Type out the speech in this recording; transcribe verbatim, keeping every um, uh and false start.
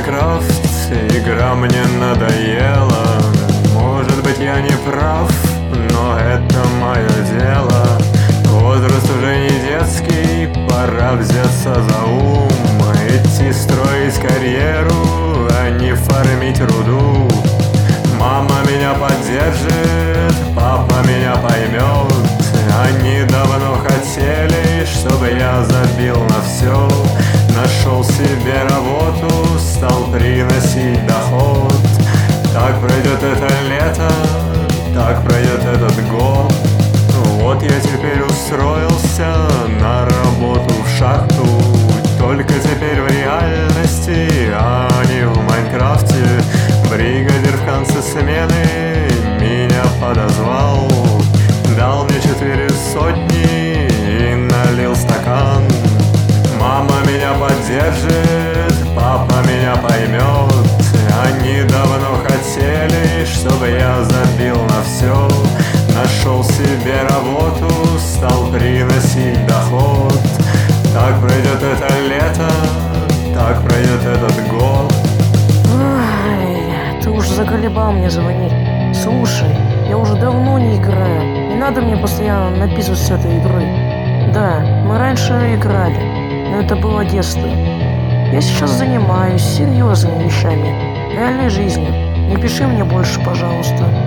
Майнкрафт, игра мне надоела. Может быть, я не прав, но это мое дело. Возраст уже не детский, пора взяться за ум. Идти строить карьеру, а не фармить руду. Мама меня поддержит, папа меня поймет. Они давно хотели, чтобы я забил на все. Нашел себе работу, стал приносить доход. Так пройдет это лето, так пройдет этот год. Вот я теперь устроился на работу в шахту. Только теперь в реальности, а не в Майнкрафте. Бригадир в конце смены меня подозвал, дал мне четыре сотни и налил стакан. Мама меня поддержит, папа меня поймет. Они давно хотели, чтобы я забил на все. Нашел себе работу, стал приносить доход. Так пройдет это лето, так пройдет этот год. Ай, ты уж заколебал мне звонить. Слушай, я уже давно не играю. Не надо мне постоянно написывать с этой игры. Да, мы раньше играли, но это было детство. Я сейчас занимаюсь серьезными вещами, реальной жизнью. Не пиши мне больше, пожалуйста.